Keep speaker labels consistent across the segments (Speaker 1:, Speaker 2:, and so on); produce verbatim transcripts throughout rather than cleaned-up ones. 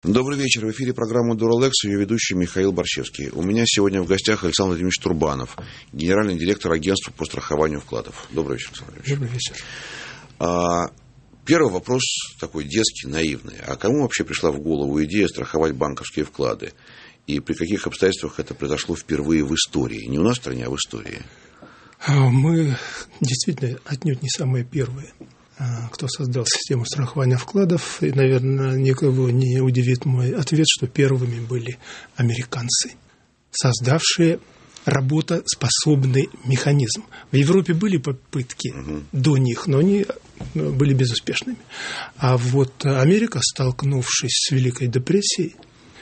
Speaker 1: Добрый вечер. В эфире программа «Дуралэкс» и ее ведущий Михаил Борщевский. У меня сегодня в гостях Александр Владимирович Турбанов, генеральный директор агентства по страхованию вкладов. Добрый вечер, Александр Владимирович.
Speaker 2: Добрый вечер.
Speaker 1: А, первый вопрос такой детский, наивный. А кому вообще пришла в голову идея страховать банковские вклады? И при каких обстоятельствах это произошло впервые в истории? Не у нас в стране, а в истории.
Speaker 2: Мы действительно отнюдь не самые первые, кто создал систему страхования вкладов. И, наверное, никого не удивит мой ответ, что первыми были американцы, создавшие работоспособный механизм. В Европе были попытки угу. до них, но они были безуспешными. А вот Америка, столкнувшись с Великой депрессией,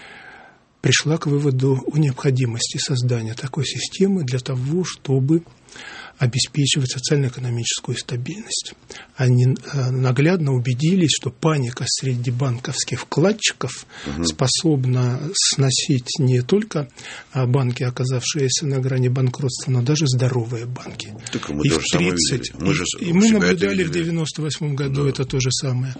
Speaker 2: пришла к выводу о необходимости создания такой системы для того, чтобы обеспечивать социально-экономическую стабильность. Они наглядно убедились, что паника среди банковских вкладчиков угу. способна сносить не только банки, оказавшиеся на грани банкротства, но даже здоровые банки.
Speaker 1: Так мы
Speaker 2: и
Speaker 1: тоже
Speaker 2: в тридцать,
Speaker 1: мы же
Speaker 2: и, и мы наблюдали в девяносто восьмом году да. это то же самое.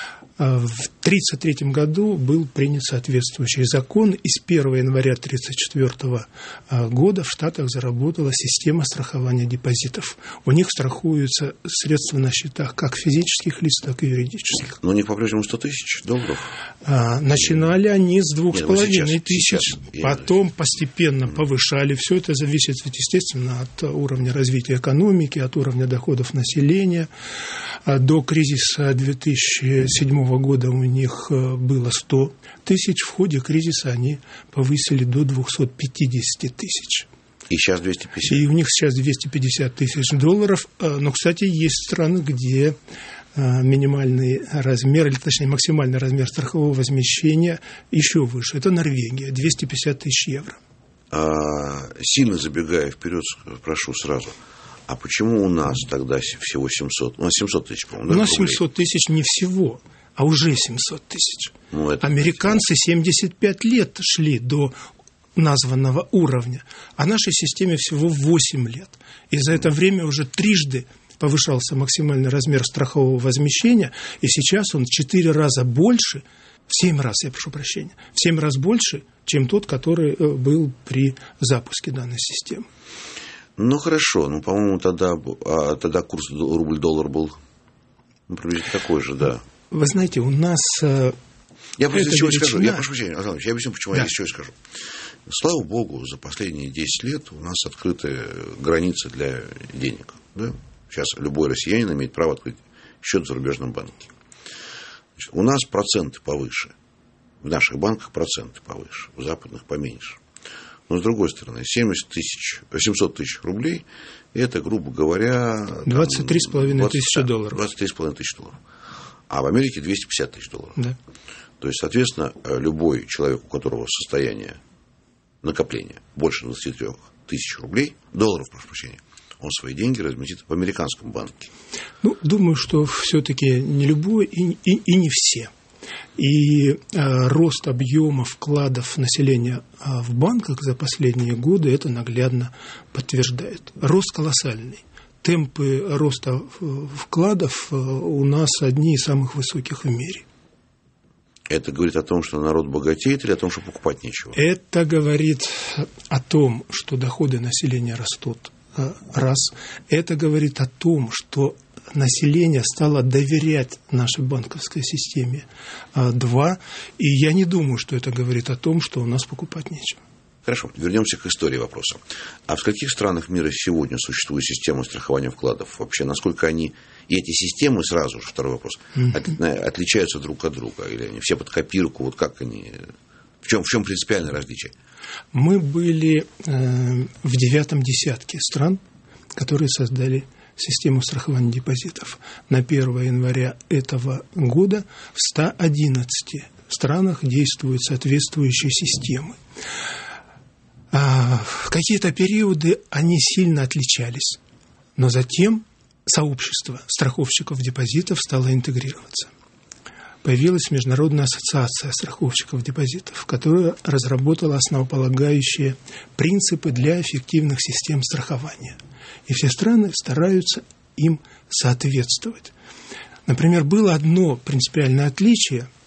Speaker 2: В тридцать третьем году был принят соответствующий закон, и с первого января тридцать четвёртого года в Штатах заработала система страхования депозитов. У них страхуются средства на счетах как физических лиц, так и юридических.
Speaker 1: Но у них по-прежнему сто тысяч долларов?
Speaker 2: А, начинали они с двух с половиной тысяч,
Speaker 1: сейчас,
Speaker 2: потом постепенно mm. повышали. Все это зависит, естественно, от уровня развития экономики, от уровня доходов населения. До кризиса две тысячи седьмого года у них было сто тысяч. В ходе кризиса они повысили до двести пятьдесят тысяч.
Speaker 1: И сейчас двести пятьдесят.
Speaker 2: И у них сейчас двести пятьдесят тысяч долларов. Но, кстати, есть страны, где минимальный размер, или точнее максимальный размер страхового возмещения еще выше. Это Норвегия, двести пятьдесят тысяч евро.
Speaker 1: А, сильно забегая вперед, прошу сразу. А почему у нас тогда всего семьсот? У нас семьсот тысяч, по-моему.
Speaker 2: У нас семьсот тысяч не всего, а уже семьсот тысяч. Ну, это... Американцы семьдесят пять лет шли до названного уровня, а нашей системе всего восемь лет. И за это время уже трижды повышался максимальный размер страхового возмещения, и сейчас он в четыре раза больше, в семь раз, я прошу прощения, в семь раз больше, чем тот, который был при запуске данной системы.
Speaker 1: Ну, хорошо. Ну, по-моему, тогда, а, тогда курс рубль-доллар был ну, приблизительно такой же, да.
Speaker 2: Вы знаете, у нас...
Speaker 1: Я просто из чего величина... скажу. Я прошу прощения, Александр Ильич, я объясню, почему да. я из чего скажу. Слава богу, за последние десять лет у нас открыты границы для денег. Да? Сейчас любой россиянин имеет право открыть счет в зарубежном банке. Значит, у нас проценты повыше. В наших банках проценты повыше, в западных поменьше. Но, с другой стороны, семьдесят тысяч, семьсот тысяч рублей, это, грубо говоря...
Speaker 2: двадцать три с половиной тысячи долларов.
Speaker 1: двадцать три с половиной тысячи долларов. А в Америке двести пятьдесят тысяч долларов.
Speaker 2: Да.
Speaker 1: То есть, соответственно, любой человек, у которого состояние накопления больше двадцати трёх тысяч рублей, долларов, прошу прощения, он свои деньги разместит в американском банке. Ну,
Speaker 2: думаю, что все-таки не любой и, и, и не все. И э, рост объема вкладов населения э, в банках за последние годы это наглядно подтверждает. Рост колоссальный. Темпы роста вкладов э, у нас одни из самых высоких в мире.
Speaker 1: Это говорит о том, что народ богатеет, или о том, что покупать нечего?
Speaker 2: Это говорит о том, что доходы населения растут. Раз. Это говорит о том, что население стало доверять нашей банковской системе. Два. И я не думаю, что это говорит о том, что у нас покупать нечего.
Speaker 1: Хорошо, вернемся к истории вопроса. А в каких странах мира сегодня существует система страхования вкладов? Вообще, насколько они, и эти системы, сразу же второй вопрос, mm-hmm. от, отличаются друг от друга? Или они все под копирку? Вот как они... В чем, в чем принципиальное различие?
Speaker 2: Мы были э, в девятом десятке стран, которые создали систему страхования депозитов. На первого января этого года в ста одиннадцати странах действуют соответствующие системы. А в какие-то периоды они сильно отличались, но затем сообщество страховщиков депозитов стало интегрироваться. Появилась Международная ассоциация страховщиков депозитов, которая разработала основополагающие принципы для эффективных систем страхования. И все страны стараются им соответствовать. Например, было одно принципиальное отличие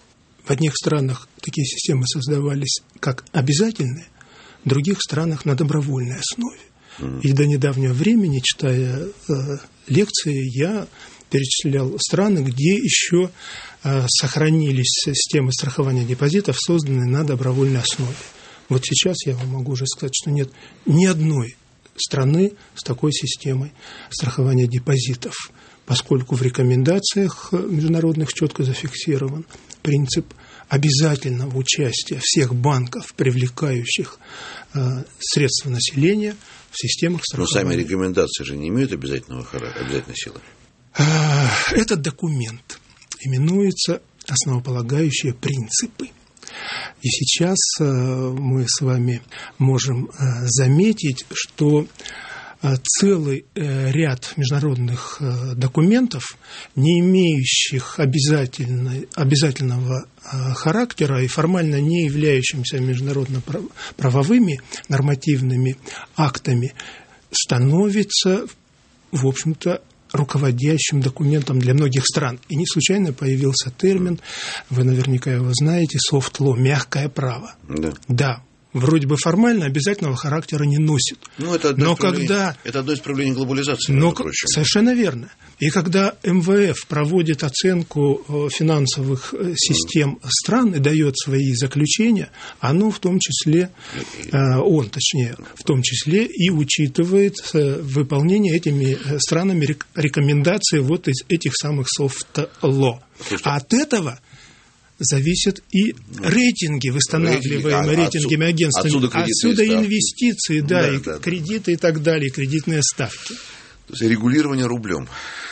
Speaker 2: В одних странах такие системы создавались как обязательные, в других странах на добровольной основе. Mm. И до недавнего времени, читая э, лекции, я перечислял страны, где еще э, сохранились системы страхования депозитов, созданные на добровольной основе. Вот сейчас я вам могу уже сказать, что нет ни одной страны с такой системой страхования депозитов, поскольку в рекомендациях международных четко зафиксирован принцип обязательного участия всех банков, привлекающих э, средства населения в системах страхования.
Speaker 1: Но сами рекомендации же не имеют обязательного характера, обязательной силы.
Speaker 2: Этот документ именуется «Основополагающие принципы». И сейчас мы с вами можем заметить, что целый ряд международных документов, не имеющих обязательного характера и формально не являющимся международно-правовыми нормативными актами, становятся, в общем-то, руководящим документом для многих стран. И не случайно появился термин, вы наверняка его знаете, soft law, мягкое право. Да. Да. Вроде бы формально обязательного характера не носит.
Speaker 1: Ну, это, одно но когда... это одно из проявлений глобализации,
Speaker 2: но... Совершенно верно. И когда эм вэ эф проводит оценку финансовых систем стран и дает свои заключения, оно в том числе, он, точнее, в том числе и учитывает выполнение этими странами рекомендаций вот из этих самых soft law. А от этого зависят и рейтинги, восстанавливаемые рейтинги, рейтингами агентствами.
Speaker 1: Отсюда,
Speaker 2: отсюда инвестиции, да,
Speaker 1: да,
Speaker 2: и
Speaker 1: да,
Speaker 2: кредиты и так далее, кредитные ставки.
Speaker 1: То есть регулирование рублем.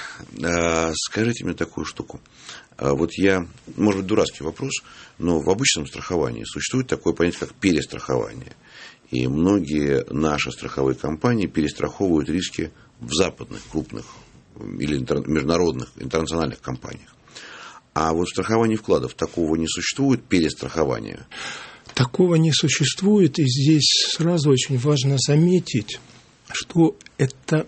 Speaker 1: Скажите мне такую штуку. Вот я, может быть, дурацкий вопрос, но в обычном страховании существует такое понятие, как перестрахование. И многие наши страховые компании перестраховывают риски в западных, крупных или международных, интернациональных компаниях. А вот в страховании вкладов такого не существует, перестрахования?
Speaker 2: Такого не существует, и здесь сразу очень важно заметить, что это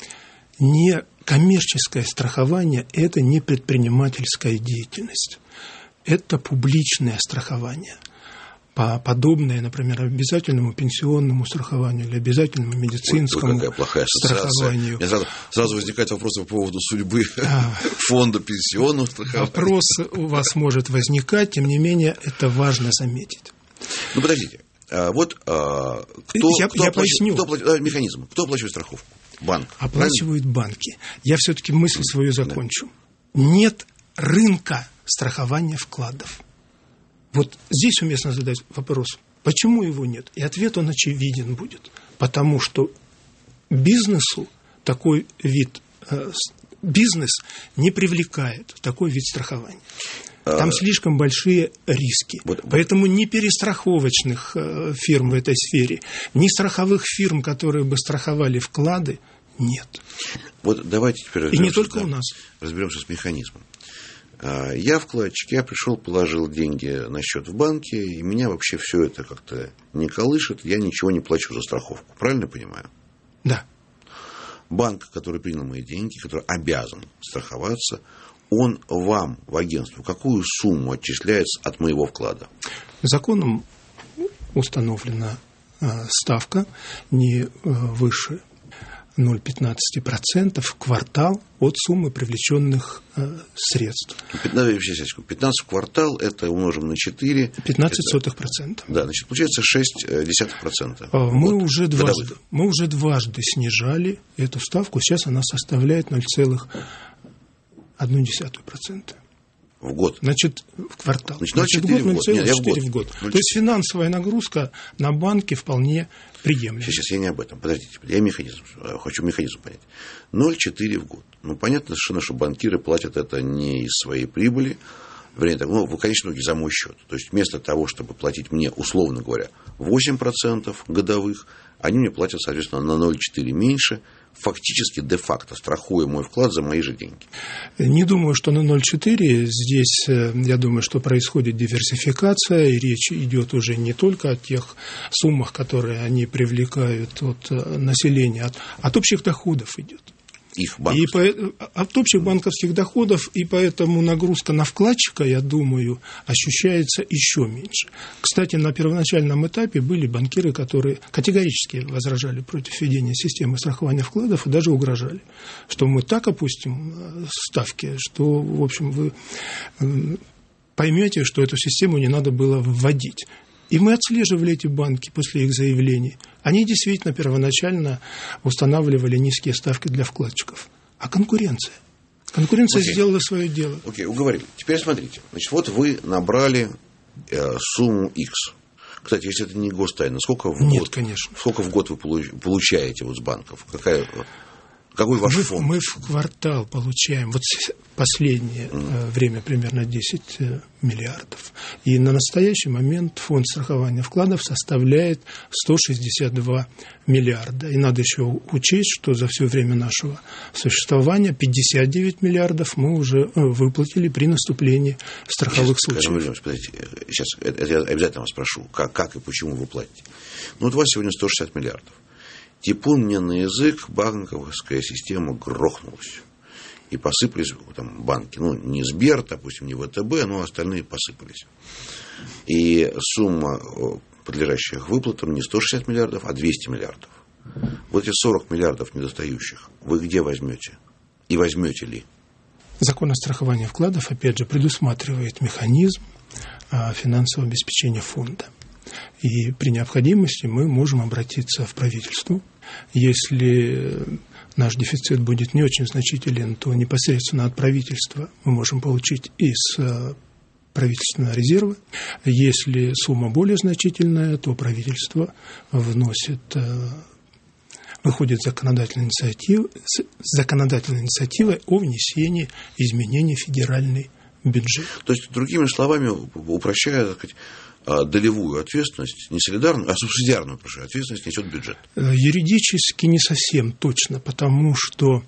Speaker 2: не коммерческое страхование, это не предпринимательская деятельность, это публичное страхование. Подобное, например, обязательному пенсионному страхованию или обязательному медицинскому
Speaker 1: Ой, какая плохая
Speaker 2: страхованию.
Speaker 1: У меня сразу, сразу возникает вопрос по поводу судьбы а, фонда пенсионного страхования.
Speaker 2: Вопрос у вас может возникать, тем не менее, это важно заметить.
Speaker 1: Ну, подождите. А, вот а, кто,
Speaker 2: я,
Speaker 1: кто,
Speaker 2: я
Speaker 1: оплачивает, кто оплачивает механизм? Кто оплачивает страховку? Банк.
Speaker 2: Оплачивают правильно? Банки. Я все-таки мысль свою закончу. Да. Нет рынка страхования вкладов. Вот здесь уместно задать вопрос, почему его нет? И ответ он очевиден будет. Потому что бизнесу такой вид, э, бизнес не привлекает такой вид страхования. Там а... слишком большие риски. Вот, Поэтому ни перестраховочных э, фирм в этой сфере, ни страховых фирм, которые бы страховали вклады, нет.
Speaker 1: Вот давайте теперь
Speaker 2: И не только да, у нас.
Speaker 1: Разберемся с механизмом. Я вкладчик, я пришел, положил деньги на счет в банке, и меня вообще все это как-то не колышет, я ничего не плачу за страховку. Правильно понимаю?
Speaker 2: Да.
Speaker 1: Банк, который принял мои деньги, который обязан страховаться, он вам, в агентство, какую сумму отчисляет от моего вклада?
Speaker 2: Законом установлена ставка не выше ноль целых пятнадцать сотых процента в квартал от суммы привлеченных э, средств.
Speaker 1: пятнадцать в квартал, это умножим на четыре.
Speaker 2: пятнадцать сотых процента.
Speaker 1: Да, значит, получается шесть десятых процента.
Speaker 2: Мы, вот, уже дважды, мы уже дважды снижали эту ставку, сейчас она составляет ноль целых одну десятую процента.
Speaker 1: В год?
Speaker 2: Значит, в квартал.
Speaker 1: Значит, ноль целых четыре
Speaker 2: ноль целых четыре в год. В год. То есть финансовая нагрузка на банки вполне приемлема.
Speaker 1: Сейчас я не об этом. Подождите, я механизм, хочу механизм понять. ноль целых четыре в год. Ну, понятно совершенно, что банкиры платят это не из своей прибыли, вернее, ну, конечно, за мой счет. То есть вместо того, чтобы платить мне, условно говоря, восемь процентов годовых, они мне платят, соответственно, на ноль целых четыре меньше, фактически, де-факто, страхуя мой вклад за мои же деньги.
Speaker 2: Не думаю, что на ноль целых четыре. Здесь, я думаю, что происходит диверсификация, и речь идет уже не только о тех суммах, которые они привлекают от населения, от, от общих доходов идет.
Speaker 1: их
Speaker 2: и по, от общих банковских доходов, и поэтому нагрузка на вкладчика, я думаю, ощущается еще меньше. Кстати, на первоначальном этапе были банкиры, которые категорически возражали против введения системы страхования вкладов и даже угрожали, что мы так опустим ставки, что, в общем, вы поймете, что эту систему не надо было вводить. И мы отслеживали эти банки после их заявлений. Они действительно первоначально устанавливали низкие ставки для вкладчиков. А конкуренция? Конкуренция Окей. сделала свое дело.
Speaker 1: Окей, уговорили. Теперь смотрите. Значит, вот вы набрали э, сумму X. Кстати, если это не гостайна, сколько в
Speaker 2: Нет,
Speaker 1: год?
Speaker 2: конечно.
Speaker 1: Сколько в год вы получаете вот с банков? Какая... Какой ваш
Speaker 2: мы,
Speaker 1: фонд?
Speaker 2: Мы в квартал получаем, вот последнее mm. время примерно десять миллиардов. И на настоящий момент фонд страхования вкладов составляет сто шестьдесят два миллиарда. И надо еще учесть, что за все время нашего существования пятьдесят девять миллиардов мы уже выплатили при наступлении страховых
Speaker 1: сейчас,
Speaker 2: случаев.
Speaker 1: Подождите, сейчас это я обязательно вас спрошу, как, как и почему вы платите. Ну вот у вас сегодня сто шестьдесят миллиардов. Типун мне на язык, банковская система грохнулась. И посыпались там банки. Ну, не Сбер, допустим, не ВТБ, но остальные посыпались. И сумма подлежащих выплатам не сто шестьдесят миллиардов, а двести миллиардов. Вот эти сорок миллиардов недостающих вы где возьмете? И возьмете ли?
Speaker 2: Закон о страховании вкладов, опять же, предусматривает механизм финансового обеспечения фонда. И при необходимости мы можем обратиться в правительство. Если наш дефицит будет не очень значителен, то непосредственно от правительства мы можем получить из правительственного резерва. Если сумма более значительная, то правительство вносит, выходит законодательной инициативой, законодательной инициативой о внесении изменений в федеральный бюджет.
Speaker 1: То есть, другими словами, упрощая, так сказать, долевую ответственность, не солидарную, а субсидиарную, прошу, ответственность несет бюджет.
Speaker 2: Юридически не совсем точно, потому что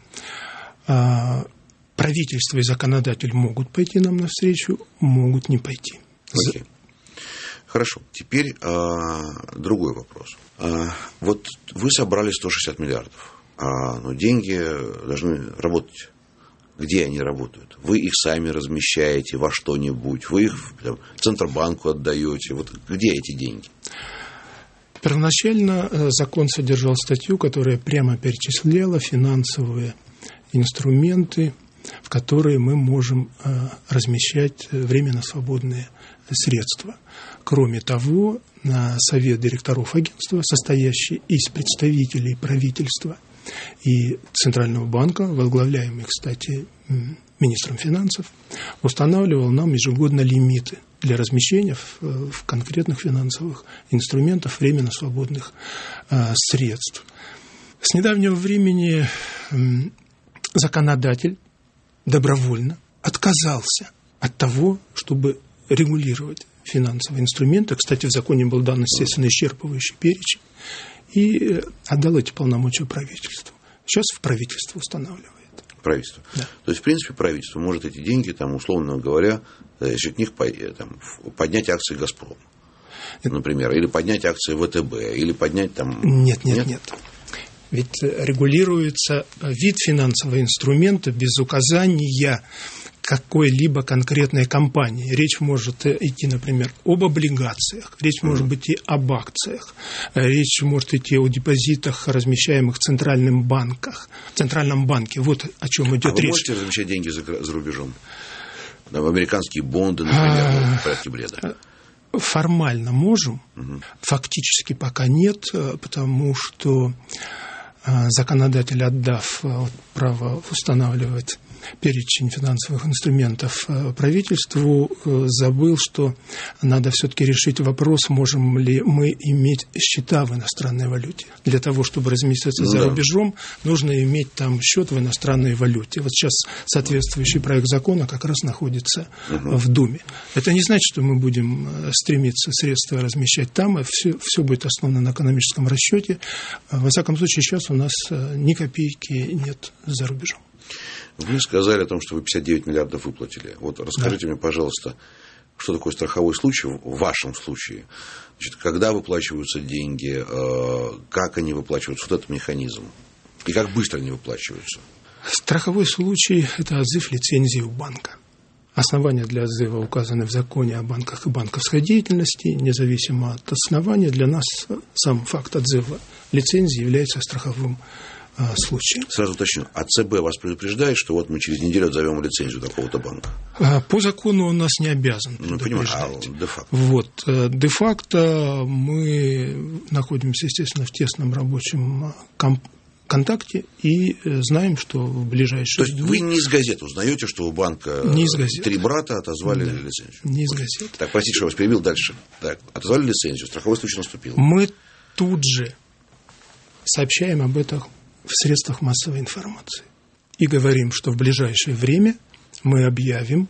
Speaker 2: а, правительство и законодатель могут пойти нам навстречу, могут не пойти.
Speaker 1: Окей. Хорошо. Теперь а, другой вопрос. А, вот вы собрали сто шестьдесят миллиардов, а, но деньги должны работать. Где они работают? Вы их сами размещаете во что-нибудь, вы их там, Центробанку отдаете. Вот где эти деньги?
Speaker 2: Первоначально закон содержал статью, которая прямо перечисляла финансовые инструменты, в которые мы можем размещать временно свободные средства. Кроме того, на совет директоров агентства, состоящий из представителей правительства и Центрального банка, возглавляемый, кстати, министром финансов, устанавливал нам ежегодно лимиты для размещения в, в конкретных финансовых инструментах временно свободных э, средств. С недавнего времени э, законодатель добровольно отказался от того, чтобы регулировать финансовые инструменты. Кстати, в законе был дан, естественно, исчерпывающий перечень. И отдал эти полномочия правительству. Сейчас в правительство устанавливает.
Speaker 1: Правительство.
Speaker 2: Да.
Speaker 1: То есть, в принципе, правительство может эти деньги, там, условно говоря, за счет них там, поднять акции «Газпрома», например, или поднять акции ВТБ, или поднять там...
Speaker 2: Нет, нет, нет. нет. Ведь регулируется вид финансового инструмента без указания какой-либо конкретной компании. Речь может идти, например, об облигациях, речь может быть и об акциях, речь может идти о депозитах, размещаемых в Центральном банках, в Центральном банке. Вот о чем идет
Speaker 1: а вы
Speaker 2: речь.
Speaker 1: Можете размещать деньги за, за рубежом? Там, американские бонды, например, а, в порядке бреда.
Speaker 2: Формально можем, угу. Фактически пока нет, потому что законодатель, отдав право устанавливать перечень финансовых инструментов правительству, забыл, что надо все-таки решить вопрос, можем ли мы иметь счета в иностранной валюте. Для того, чтобы разместиться ну, за да. рубежом, нужно иметь там счет в иностранной валюте. Вот сейчас соответствующий проект закона как раз находится угу. в Думе. Это не значит, что мы будем стремиться средства размещать там, и все, все будет основано на экономическом расчете. Во всяком случае, сейчас у нас ни копейки нет за рубежом.
Speaker 1: Вы сказали о том, что вы пятьдесят девять миллиардов выплатили. Вот расскажите да. мне, пожалуйста, что такое страховой случай в вашем случае? Значит, когда выплачиваются деньги, как они выплачиваются, вот этот механизм, и как быстро они выплачиваются?
Speaker 2: Страховой случай – это отзыв лицензии у банка. Основания для отзыва указаны в законе о банках и банковской деятельности. Независимо от основания, для нас сам факт отзыва лицензии является страховым а, случаем.
Speaker 1: Сразу уточню, а ЦБ вас предупреждает, что вот мы через неделю отзовем лицензию такого-то банка?
Speaker 2: А, по закону он нас не обязан предупреждать.
Speaker 1: Ну, понимаю, а де-факто?
Speaker 2: Вот, де-факто мы находимся, естественно, в тесном рабочем комп- контакте и знаем, что в ближайшие
Speaker 1: дни... То есть
Speaker 2: дни...
Speaker 1: вы не из газет узнаете, что у банка три брата отозвали да, лицензию?
Speaker 2: Не из газет.
Speaker 1: Так, простите, что я вас перебил дальше. Так, отозвали лицензию, страховой случай наступил.
Speaker 2: Мы тут же сообщаем об этом в средствах массовой информации и говорим, что в ближайшее время мы объявим,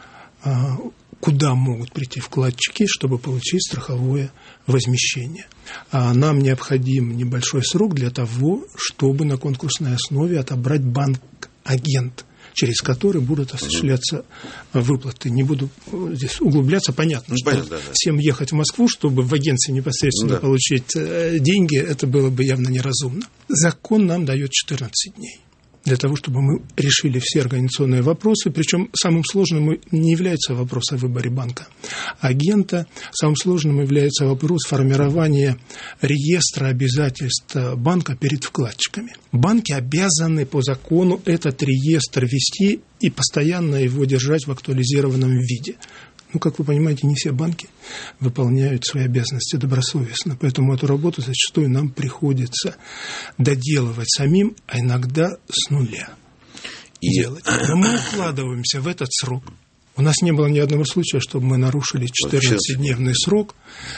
Speaker 2: куда могут прийти вкладчики, чтобы получить страховое возмещение. А нам необходим небольшой срок для того, чтобы на конкурсной основе отобрать банк-агент, через который будут осуществляться выплаты. Не буду здесь углубляться. Понятно, ну, что понятно, да, да. всем ехать в Москву, чтобы в агентстве непосредственно да. получить деньги, это было бы явно неразумно. Закон нам дает четырнадцать дней. Для того, чтобы мы решили все организационные вопросы. Причем самым сложным не является вопрос о выборе банка агента. Самым сложным является вопрос формирования реестра обязательств банка перед вкладчиками. Банки обязаны по закону этот реестр вести и постоянно его держать в актуализированном виде. Ну, как вы понимаете, не все банки выполняют свои обязанности добросовестно. Поэтому эту работу зачастую нам приходится доделывать самим, а иногда с нуля и... делать. Но мы укладываемся в этот срок. У нас не было ни одного случая, чтобы мы нарушили четырнадцатидневный срок.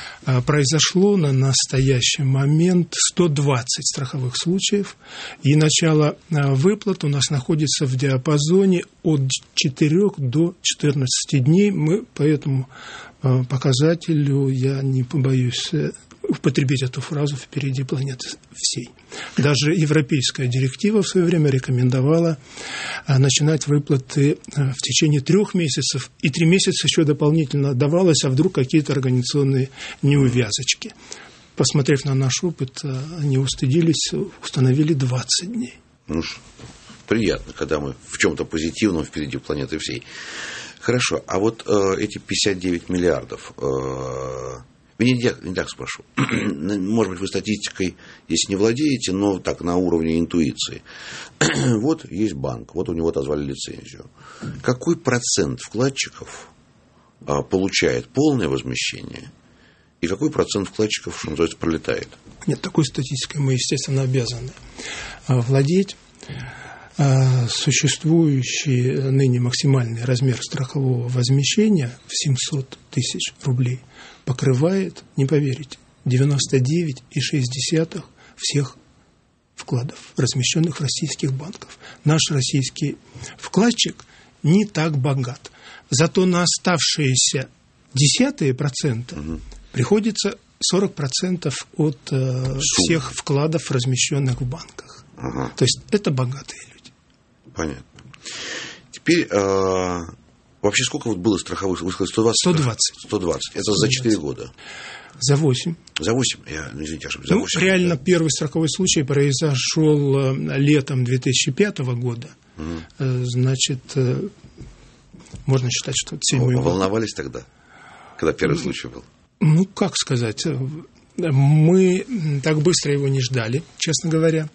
Speaker 2: Произошло на настоящий момент сто двадцать страховых случаев, и начало выплат у нас находится в диапазоне от четырёх до четырнадцати дней. Мы по этому показателю, я не побоюсь употребить эту фразу, впереди планеты всей. Даже европейская директива в свое время рекомендовала начинать выплаты в течение трех месяцев, и три месяца еще дополнительно давалось, а вдруг какие-то организационные неувязочки. Посмотрев на наш опыт, они устыдились, установили двадцать дней.
Speaker 1: Ну, приятно, когда мы в чем-то позитивном впереди планеты всей. Хорошо, а вот э, эти пятьдесят девять миллиардов... Э, Не, не, не так спрошу. Может быть, вы статистикой, если не владеете, но так на уровне интуиции. Вот есть банк, вот у него отозвали лицензию. Какой процент вкладчиков а, получает полное возмещение, и какой процент вкладчиков, что называется, пролетает?
Speaker 2: Нет, такой статистикой мы, естественно, обязаны владеть. Существующий ныне максимальный размер страхового возмещения в семьсот тысяч рублей покрывает, не поверите, девяносто девять целых шесть десятых всех вкладов, размещенных в российских банках. Наш российский вкладчик не так богат. Зато на оставшиеся десятые процента угу. приходится сорок процентов от э, всех вкладов, размещенных в банках. Ага. То есть это богатые люди.
Speaker 1: Понятно. Теперь э, вообще сколько вот было страховых? Вы сказали сто двадцать?
Speaker 2: сто двадцать.
Speaker 1: сто двадцать. Это за четыре года?
Speaker 2: За восемь.
Speaker 1: За восемь? Я, извините, ошибся.
Speaker 2: Ну, реально, да. Первый страховой случай произошел летом две тысячи пятого года. Угу. Значит, можно считать, что это седьмой год.
Speaker 1: Волновались тогда, когда первый случай был?
Speaker 2: Ну, как сказать, мы так быстро его не ждали, честно говоря.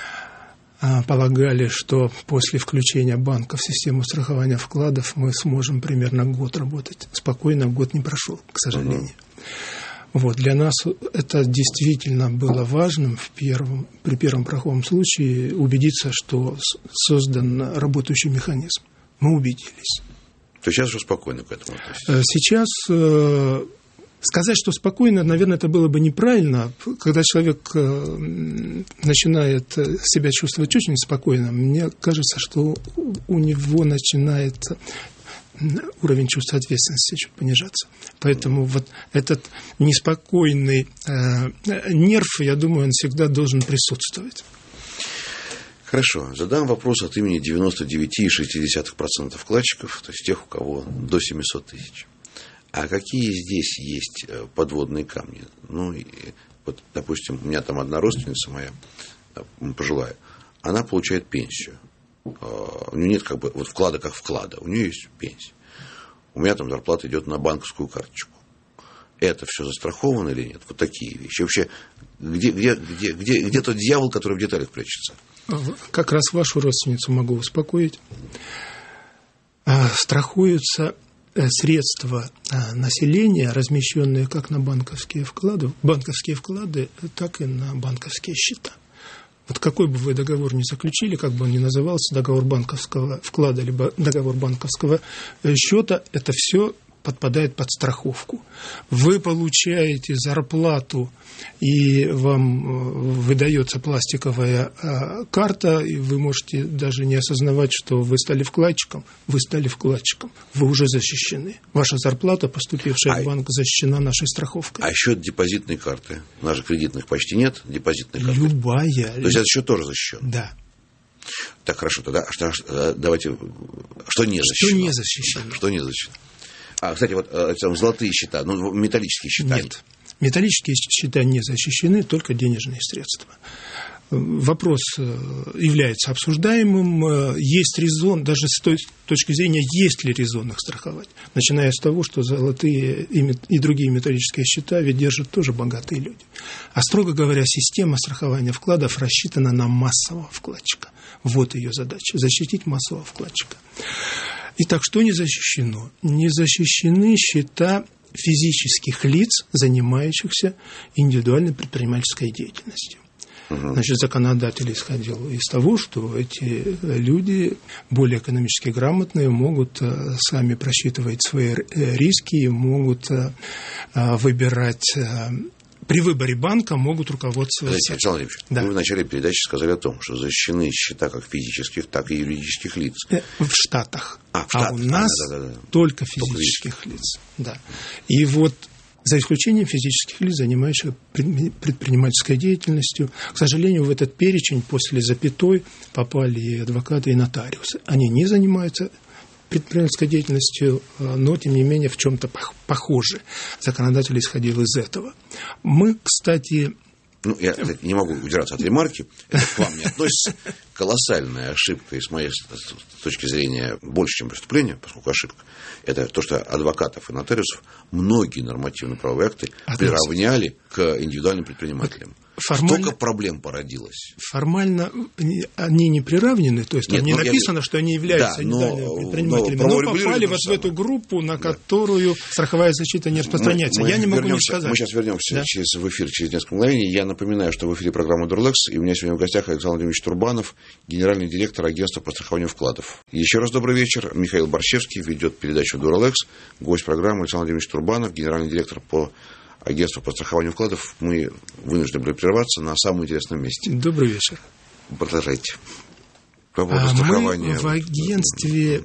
Speaker 2: Полагали, что после включения банка в систему страхования вкладов мы сможем примерно год работать. Спокойно год не прошел, к сожалению. Uh-huh. Вот, для нас это действительно было важным в первом, при первом страховом случае убедиться, что создан работающий механизм. Мы убедились.
Speaker 1: То сейчас уже спокойно к этому относитесь?
Speaker 2: Сейчас... Сказать, что спокойно, наверное, это было бы неправильно. Когда человек начинает себя чувствовать очень спокойно, мне кажется, что у него начинает уровень чувства ответственности чуть понижаться. Поэтому вот этот неспокойный нерв, я думаю, он всегда должен присутствовать.
Speaker 1: Хорошо. Задам вопрос от имени девяносто девять целых шесть десятых процента вкладчиков, то есть тех, у кого до семьсот тысяч. А какие здесь есть подводные камни? Ну, и, вот, допустим, у меня там одна родственница моя, пожилая, она получает пенсию. у нее нет как бы вот вклада как вклада, у нее есть пенсия. У меня там зарплата идет на банковскую карточку. Это все застраховано или нет? Вот такие вещи. Вообще, где, где, где, где, где тот дьявол, который в деталях прячется?
Speaker 2: Как раз вашу родственницу могу успокоить. Страхуются средства населения, размещенные как на банковские вклады, банковские вклады, так и на банковские счета. Вот какой бы вы договор ни заключили, как бы он ни назывался, договор банковского вклада, либо договор банковского счета, это все подпадает под страховку. Вы получаете зарплату, и вам выдается пластиковая карта, и вы можете даже не осознавать, что вы стали вкладчиком. Вы стали вкладчиком. Вы уже защищены. Ваша зарплата, поступившая а в банк, защищена нашей страховкой.
Speaker 1: А счет депозитной карты? У нас же кредитных почти нет, депозитной карты.
Speaker 2: Любая.
Speaker 1: То есть этот счет тоже защищен?
Speaker 2: Да.
Speaker 1: Так, хорошо, тогда что, давайте, что не защищено?
Speaker 2: Что не защищено?
Speaker 1: Что не защищено? А, кстати, вот там золотые счета, ну, металлические счета.
Speaker 2: Нет. Металлические счета не защищены, только денежные средства. Вопрос является обсуждаемым. Есть резон, даже с той точки зрения, есть ли резон их страховать. Начиная с того, что золотые и другие металлические счета ведь держат тоже богатые люди. А строго говоря, система страхования вкладов рассчитана на массового вкладчика. Вот ее задача – защитить массового вкладчика. Итак, что не защищено? Не защищены счета физических лиц, занимающихся индивидуальной предпринимательской деятельностью. Угу. Значит, законодатель исходил из того, что эти люди, более экономически грамотные, могут сами просчитывать свои риски, могут выбирать... При выборе банка могут руководствоваться...
Speaker 1: Александр Владимирович, да. Вы в начале передачи сказали о том, что защищены счета как физических, так и юридических лиц.
Speaker 2: В Штатах.
Speaker 1: А, в Штатах.
Speaker 2: А у нас
Speaker 1: а, да, да, да.
Speaker 2: только физических только лиц. Да. И вот за исключением физических лиц, занимающихся предпринимательской деятельностью, к сожалению, в этот перечень после запятой попали и адвокаты, и нотариусы. Они не занимаются предпринимательской деятельностью, но, тем не менее, в чем-то похожи. Законодатель исходил из этого. Мы, кстати...
Speaker 1: Ну, я не могу удержаться от ремарки. Это к вам не относится. Колоссальная ошибка, и с моей точки зрения, больше, чем преступление, поскольку ошибка, это то, что адвокатов и нотариусов многие нормативно-правовые акты Относится. приравняли к индивидуальным предпринимателям. Формально, столько проблем породилось.
Speaker 2: Формально они не приравнены, то есть там Нет, не написано, я... что они являются да, индивидуальными предпринимателями, но, но попали вот в эту группу, на да. которую страховая защита не распространяется. Мы, мы я не могу не сказать.
Speaker 1: Мы сейчас вернемся
Speaker 2: да?
Speaker 1: через, в эфир через несколько мгновений. Я напоминаю, что в эфире программа Дурлекс, и у меня сегодня в гостях Александр Владимирович Турбанов, генеральный директор агентства по страхованию вкладов. Еще раз добрый вечер. Михаил Борщевский ведет передачу Дурлекс. Гость программы Александр Владимирович Турбанов, генеральный директор по агентство по страхованию вкладов. Мы вынуждены были прерваться на самом интересном месте.
Speaker 2: Добрый вечер.
Speaker 1: Продолжайте. По поводу
Speaker 2: а
Speaker 1: страхования.
Speaker 2: Мы в агентстве,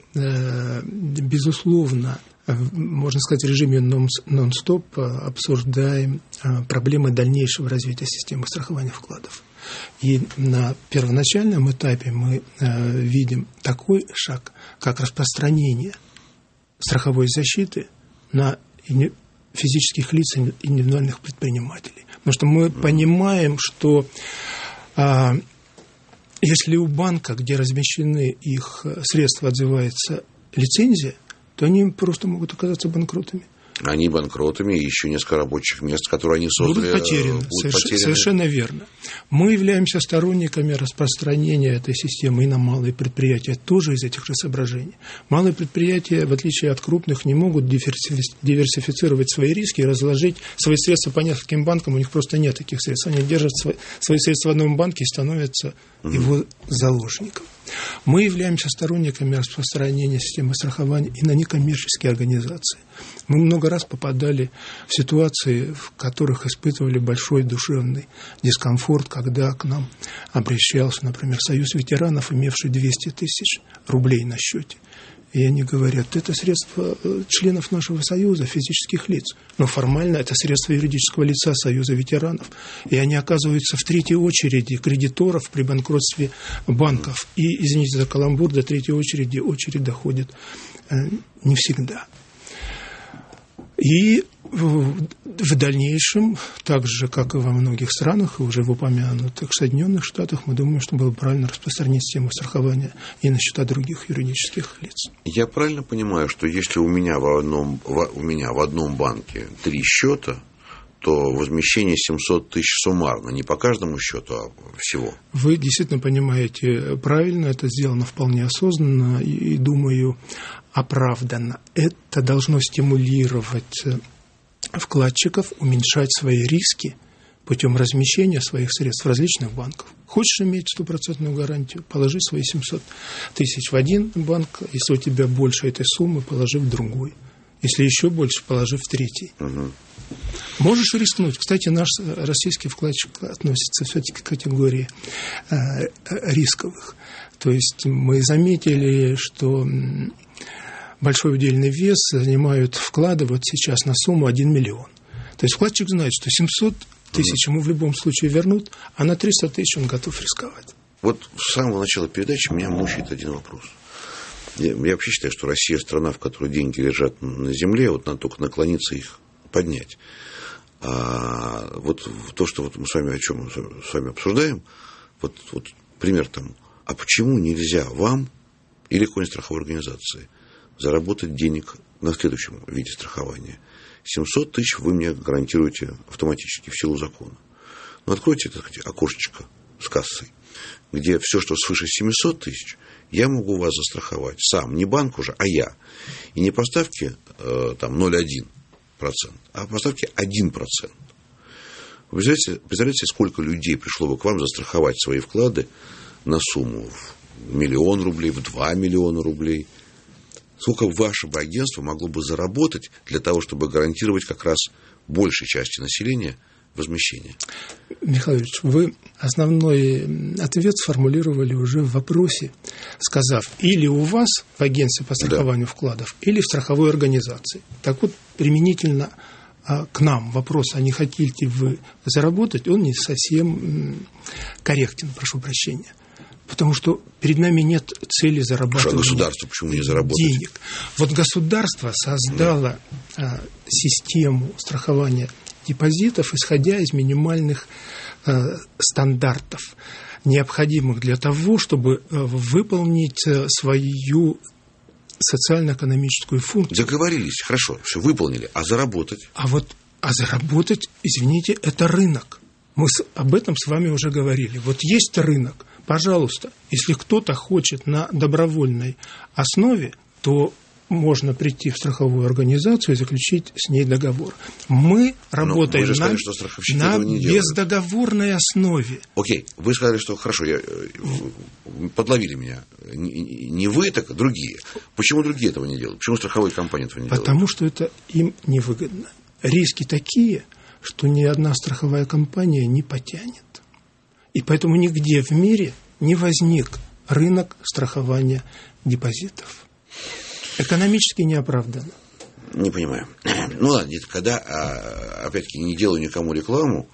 Speaker 2: безусловно, можно сказать, в режиме нон-стоп обсуждаем проблемы дальнейшего развития системы страхования вкладов. И на первоначальном этапе мы видим такой шаг, как распространение страховой защиты на физических лиц и индивидуальных предпринимателей. Потому что мы понимаем, что а, если у банка, где размещены их средства, отзывается лицензия, то они просто могут оказаться банкротами.
Speaker 1: Они банкротами, и еще несколько рабочих мест, которые они создали,
Speaker 2: будут потеряны.
Speaker 1: Будут
Speaker 2: Соверш...
Speaker 1: потеряны.
Speaker 2: Совершенно верно. Мы являемся сторонниками распространения этой системы и на малые предприятия, тоже из этих же соображений. Малые предприятия, в отличие от крупных, не могут диверсифицировать свои риски и разложить свои средства по нескольким банкам, у них просто нет таких средств. Они держат свои, свои средства в одном банке и становятся угу. его заложником. Мы являемся сторонниками распространения системы страхования и на некоммерческие организации. Мы много раз попадали в ситуации, в которых испытывали большой душевный дискомфорт, когда к нам обращался, например, Союз ветеранов, имевший двести тысяч рублей на счете. И они говорят, это средства членов нашего союза, физических лиц. Но формально это средства юридического лица Союза ветеранов. И они оказываются в третьей очереди кредиторов при банкротстве банков. И, извините за каламбур, до третьей очереди очередь доходит э, не всегда. И в дальнейшем, так же, как и во многих странах, и уже в упомянутых Соединенных Штатах, мы думаем, что было бы правильно распространить систему страхования и на счета других юридических лиц.
Speaker 1: Я правильно понимаю, что если у меня в одном, в, у меня в одном банке три счета, то возмещение семьсот тысяч суммарно, не по каждому счету, а всего?
Speaker 2: Вы действительно понимаете правильно, это сделано вполне осознанно и, и думаю, оправданно. Это должно стимулировать вкладчиков уменьшать свои риски путем размещения своих средств в различных банках. Хочешь иметь стопроцентную гарантию, положи свои семьсот тысяч в один банк, если у тебя больше этой суммы, положи в другой. Если еще больше, положи в третий.
Speaker 1: Угу.
Speaker 2: Можешь рискнуть. Кстати, наш российский вкладчик относится все-таки к категории э, рисковых. То есть мы заметили, что большой удельный вес занимают вклады вот сейчас на сумму один миллион. То есть вкладчик знает, что семьсот тысяч ему в любом случае вернут, а на триста тысяч он готов рисковать.
Speaker 1: Вот с самого начала передачи меня мучает один вопрос. Я, я вообще считаю, что Россия страна, в которой деньги лежат на земле, вот надо только наклониться их поднять. А вот то, что вот мы с вами о чем мы с вами обсуждаем, вот, вот пример тому. А почему нельзя вам или какой-нибудь страховой организации заработать денег на следующем виде страхования? семьсот тысяч вы мне гарантируете автоматически в силу закона. Но откройте, так сказать, окошечко с кассой, где все, что свыше семьсот тысяч, я могу вас застраховать сам, не банк уже, а я. И не по ставке э, там, ноль целых одна десятая процента, а по ставке один процент. Вы представляете, представляете, сколько людей пришло бы к вам застраховать свои вклады на сумму в миллион рублей, в два миллиона рублей? Сколько ваше бы агентство могло бы заработать для того, чтобы гарантировать как раз большей части населения возмещение?
Speaker 2: Михаил Ильич, вы основной ответ сформулировали уже в вопросе, сказав, или у вас в агентстве по страхованию да. вкладов, или в страховой организации. Так вот, применительно а, к нам вопрос, а не хотите вы заработать, он не совсем корректен, прошу прощения. Потому что перед нами нет цели зарабатывать
Speaker 1: государство почему не заработать?
Speaker 2: Денег. Вот государство создало а, систему страхования депозитов, исходя из минимальных э, стандартов, необходимых для того, чтобы э, выполнить э, свою социально-экономическую функцию.
Speaker 1: Договорились, хорошо, все выполнили, а заработать?
Speaker 2: А вот, а заработать, извините, это рынок. Мы с, об этом с вами уже говорили. Вот есть рынок, пожалуйста, если кто-то хочет на добровольной основе, то можно прийти в страховую организацию и заключить с ней договор. Мы работаем на, сказали, на бездоговорной основе.
Speaker 1: Окей, вы сказали, что хорошо, я, подловили меня. Не, не вы, так другие. Почему другие этого не делают? Почему страховые компании этого не
Speaker 2: Потому
Speaker 1: делают?
Speaker 2: Потому что это им невыгодно. Риски такие, что ни одна страховая компания не потянет. И поэтому нигде в мире не возник рынок страхования депозитов. Экономически неоправданно.
Speaker 1: Не понимаю. Ну ладно, когда, опять-таки, не делаю никому рекламу,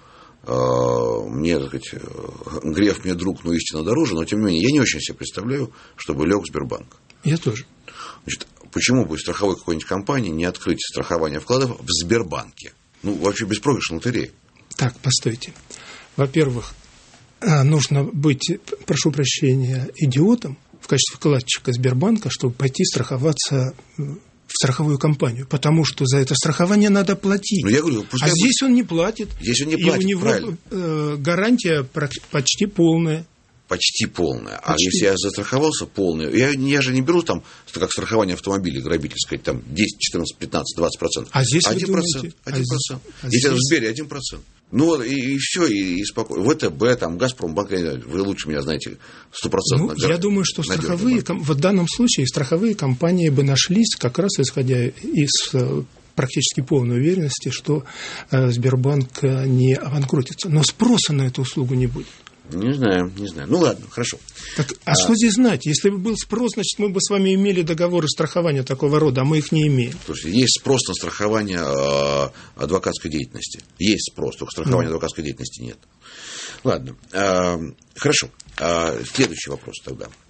Speaker 1: мне, так сказать, грех мне друг, но истина дороже, но тем не менее, я не очень себе представляю, чтобы лег Сбербанк.
Speaker 2: Я тоже.
Speaker 1: Значит, почему бы страховой какой-нибудь компании не открыть страхование вкладов в Сбербанке? Ну, вообще беспроигрышная лотерея.
Speaker 2: Так, постойте. Во-первых, нужно быть, прошу прощения, идиотом в качестве вкладчика Сбербанка, чтобы пойти страховаться в страховую компанию, потому что за это страхование надо платить.
Speaker 1: Ну, я говорю,
Speaker 2: а будет... здесь он не платит.
Speaker 1: Здесь он не платит,
Speaker 2: и у него э, гарантия почти полная.
Speaker 1: Почти полная. Почти. А если я застраховался полная, я, я же не беру там, как страхование автомобиля грабительское, там десять, четырнадцать, пятнадцать, двадцать процентов.
Speaker 2: А здесь
Speaker 1: один процент. один процент. А если здесь... в Сбере один процент. Ну вот, и, и все, и, и спокойно. ВТБ, там, Газпромбанк, вы лучше меня знаете, стопроцентно.
Speaker 2: Ну, я думаю, что страховые, в данном случае страховые компании бы нашлись, как раз исходя из практически полной уверенности, что Сбербанк не обанкротится. Но спроса на эту услугу не будет.
Speaker 1: Не знаю, не знаю. Ну ладно, хорошо.
Speaker 2: Так, а, а что здесь знать? Если бы был спрос, значит, мы бы с вами имели договоры страхования такого рода, а мы их не имеем.
Speaker 1: Слушайте, есть спрос на страхование э, адвокатской деятельности. Есть спрос, только страхования ну. адвокатской деятельности нет. Ладно, э, хорошо. Э, следующий вопрос тогда.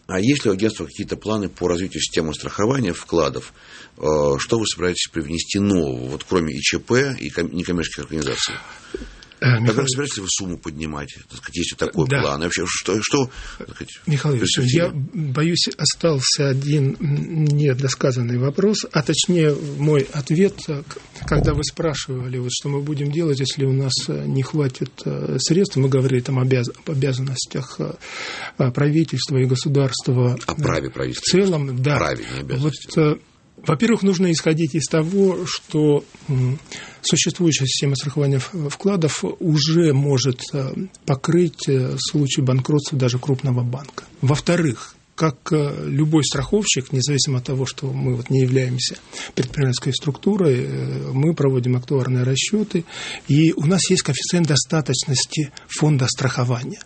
Speaker 1: А есть ли у агентства какие-то планы по развитию системы страхования вкладов? Что вы собираетесь привнести нового, вот кроме ИЧП и некоммерческих организаций?
Speaker 2: Михаил...
Speaker 1: Когда вы собираетесь вы сумму поднимать? Так сказать, есть такой да. план? И вообще, что, что так сказать,
Speaker 2: Михаил Ильич, я боюсь, остался один недосказанный вопрос, а точнее мой ответ, когда вы спрашивали, вот, что мы будем делать, если у нас не хватит средств, мы говорили там обяз... об обязанностях правительства и государства.
Speaker 1: О праве правительства.
Speaker 2: В целом, да.
Speaker 1: Праве, не обязанности.
Speaker 2: Вот, во-первых, нужно исходить из того, что существующая система страхования вкладов уже может покрыть случай банкротства даже крупного банка. Во-вторых, как любой страховщик, независимо от того, что мы вот не являемся предпринимательской структурой, мы проводим актуарные расчеты, и у нас есть коэффициент достаточности фонда страхования.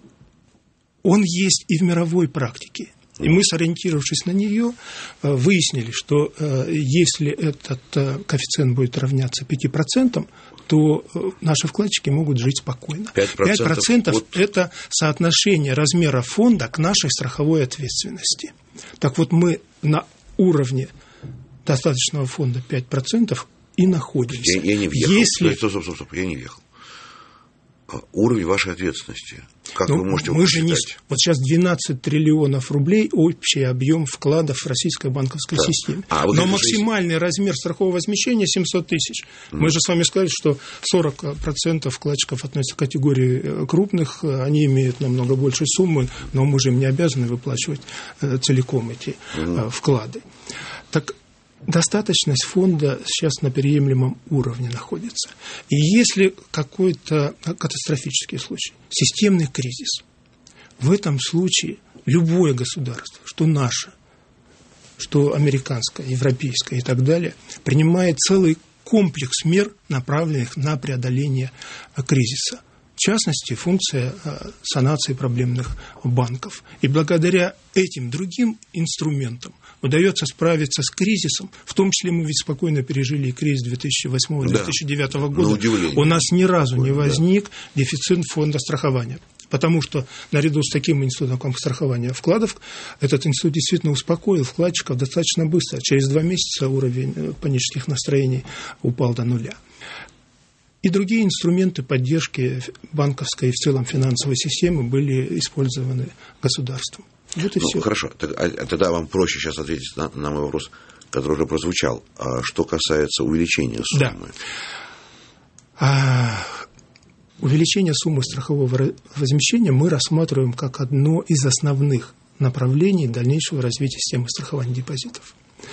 Speaker 2: Он есть и в мировой практике. И мы, сориентировавшись на нее, выяснили, что если этот коэффициент будет равняться пяти процентам, то наши вкладчики могут жить спокойно.
Speaker 1: пять процентов,
Speaker 2: пять процентов
Speaker 1: от...
Speaker 2: это соотношение размера фонда к нашей страховой ответственности. Так вот, мы на уровне достаточного фонда пять процентов и находимся.
Speaker 1: Я, я не въехал.
Speaker 2: Если...
Speaker 1: Стоп, стоп, стоп, стоп, я не въехал. Уровень вашей ответственности. Как
Speaker 2: ну,
Speaker 1: вы можете
Speaker 2: мы
Speaker 1: его
Speaker 2: же не... Вот сейчас двенадцать триллионов рублей общий объем вкладов в российской банковской да. системе. А, вот Но максимальный есть... размер страхового возмещения семьсот тысяч. Mm. Мы же с вами сказали, что сорок процентов вкладчиков относятся к категории крупных, они имеют намного больше суммы, но мы же им не обязаны выплачивать целиком эти mm. вклады. Так достаточность фонда сейчас на приемлемом уровне находится. И если какой-то катастрофический случай, системный кризис, в этом случае любое государство, что наше, что американское, европейское и так далее, принимает целый комплекс мер, направленных на преодоление кризиса. В частности, функция санации проблемных банков. И благодаря этим другим инструментам удается справиться с кризисом. В том числе мы ведь спокойно пережили и кризис две тысячи восьмого - две тысячи девятого да, года. У нас ни разу не возник да. дефицит фонда страхования. Потому что наряду с таким институтом, как страхование вкладов, этот институт действительно успокоил вкладчиков достаточно быстро. Через два месяца уровень панических настроений упал до нуля. И другие инструменты поддержки банковской и в целом финансовой системы были использованы государством. Вот и
Speaker 1: ну,
Speaker 2: все.
Speaker 1: Хорошо, тогда вам проще сейчас ответить на, на мой вопрос, который уже прозвучал. А что касается увеличения суммы?
Speaker 2: Да. А, увеличение суммы страхового возмещения мы рассматриваем как одно из основных направлений дальнейшего развития системы страхования депозитов.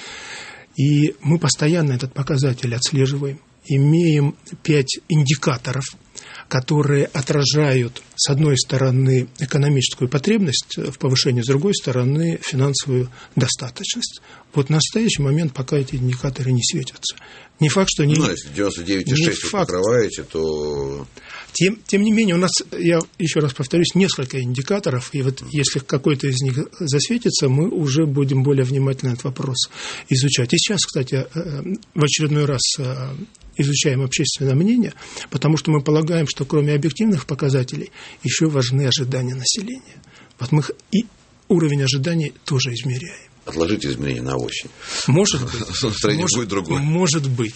Speaker 2: И мы постоянно этот показатель отслеживаем. Имеем пять индикаторов, которые отражают, с одной стороны, экономическую потребность в повышении, с другой стороны, финансовую достаточность. Вот в настоящий момент пока эти индикаторы не светятся. Не факт, что они...
Speaker 1: Ну, если девяносто девять целых шесть десятых вы покрываете, то...
Speaker 2: Тем, тем не менее, у нас, я еще раз повторюсь, несколько индикаторов, и вот если какой-то из них засветится, мы уже будем более внимательно этот вопрос изучать. И сейчас, кстати, в очередной раз изучаем общественное мнение, потому что мы полагаем, что кроме объективных показателей еще важны ожидания населения. Вот мы и уровень ожиданий тоже измеряем.
Speaker 1: Отложите измерения на осень.
Speaker 2: Может быть.
Speaker 1: Настроение будет другое.
Speaker 2: Может быть.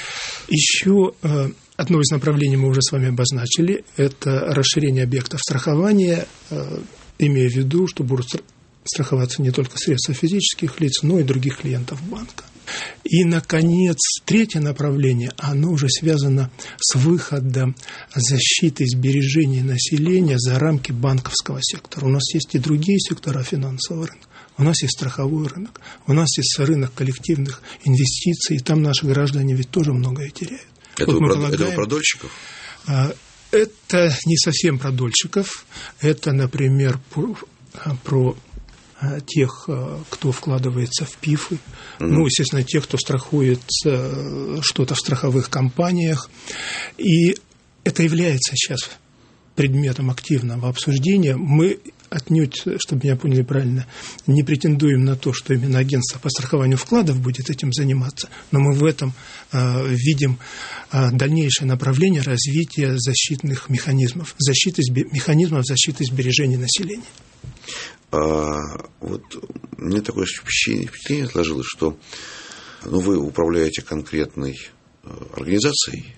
Speaker 2: Еще одно из направлений мы уже с вами обозначили. Это расширение объектов страхования, имея в виду, что будут страховаться не только средства физических лиц, но и других клиентов банка. И, наконец, третье направление, оно уже связано с выходом защиты сбережений населения за рамки банковского сектора. У нас есть и другие сектора финансового рынка. У нас есть страховой рынок, у нас есть рынок коллективных инвестиций, и там наши граждане ведь тоже многое теряют.
Speaker 1: Это, вот мы про, полагаем, это про дольщиков?
Speaker 2: Это не совсем про дольщиков, это, например, про, про тех, кто вкладывается в пифы, mm-hmm. ну, естественно, тех, кто страхует что-то в страховых компаниях. И это является сейчас предметом активного обсуждения. Мы отнюдь, чтобы меня поняли правильно, не претендуем на то, что именно агентство по страхованию вкладов будет этим заниматься, но мы в этом э, видим э, дальнейшее направление развития защитных механизмов, защиты, механизмов защиты сбережений населения.
Speaker 1: А, вот мне такое впечатление сложилось, что ну, вы управляете конкретной организацией,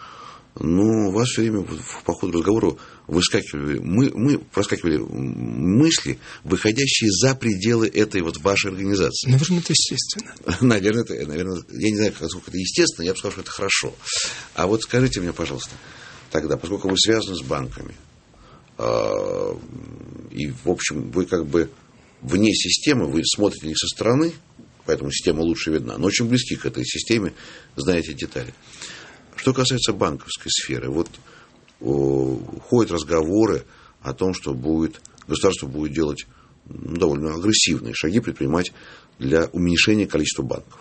Speaker 1: но у вас все время по ходу разговора выскакивали, мы, мы проскакивали мысли, выходящие за пределы этой вот вашей организации.
Speaker 2: Наверное, это естественно.
Speaker 1: Наверное, это, наверное, я не знаю, насколько это естественно, я бы сказал, что это хорошо. А вот скажите мне, пожалуйста, тогда, поскольку вы связаны с банками, э, и, в общем, вы как бы вне системы, вы смотрите не со стороны, поэтому система лучше видна, но очень близки к этой системе, знаете детали. Что касается банковской сферы, вот о, ходят разговоры о том, что будет, государство будет делать ну, довольно агрессивные шаги предпринимать для уменьшения количества банков.